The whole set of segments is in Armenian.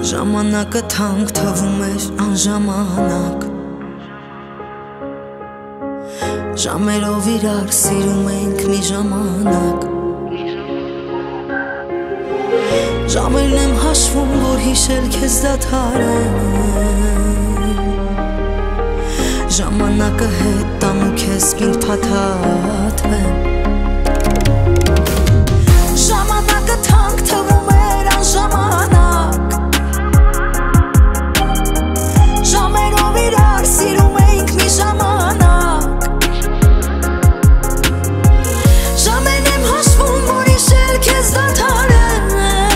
Ժամանակը թանկ թվում էր անժամանակ, ժամերով իրար սիրում ենք մի ժամանակ, ժամերն եմ հաշվում, որ հիշել քեզ դադարեմ, ժամանակը հետ տամ ու քեզ պինդ փաթաթվեմ, ժամանակը թանկ թվում էր անժամանակ, ժամերով իրար սիրում ենք մի ժամանակ, ժամերն եմ հաշվում, որ հիշել քեզ դադարեմ,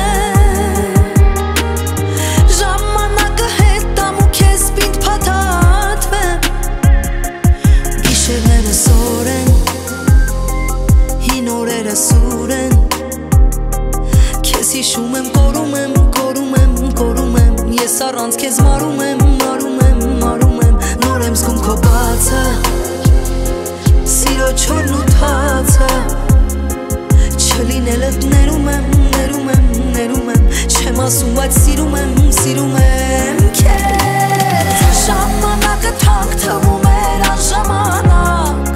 ժամանակը հետ տամ ու քեզ պինդ փաթաթվեմ, գիշերները զոր են, հին օրերը սուր են, քեզ հիշում եմ, կորում եմ, կորում եմ, կորում եմ, ես առանց քեզ մարում եմ, մարում եմ, մարում եմ, նոր եմ զգում քո բացը, սիրո չորն ու թացը, չլինելդ ներում եմ, ներում եմ, ներում եմ, չեմ ասում, բայց սիրում եմ քեզ, ժամանակը թանկ թվում էր անժամանակ,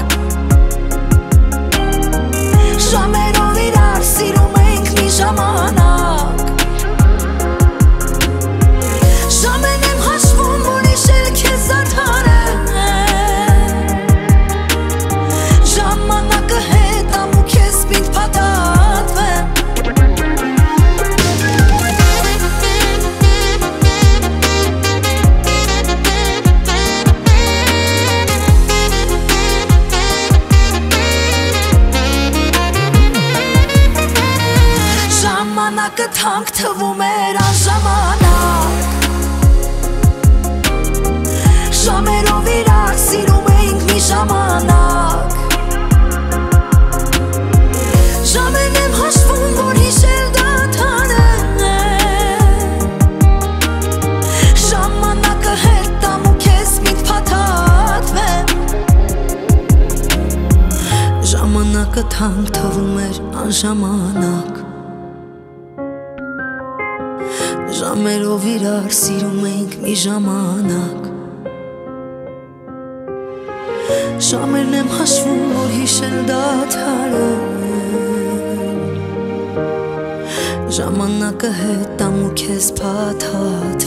ժամերով իրար սիրում ենք մի ժամանակ, ժամերն եմ հաշվում, որ հիշել քեզ դադարեմ, ժամանակը հետ տամ ու քեզ պինդ փաթաթվեմ, ժամանակը թանկ թվում էր անժամանակ, ժամերով իրար սիրում ենք մի ժամանակ, ժամերն եմ հաշվում, որ հիշել դադարեմ, ժամանակը հետ տամ ու քեզ պինդ փաթաթվեմ, ժամանակը թանկ թվում էր անժամանակ, ժամերով իրար սիրում ենք մի ժամանակ, ժամերն եմ հաշվում, որ հիշել դադարեմ, ժամանակը հետ տամ ու քեզ փաթաթվեմ,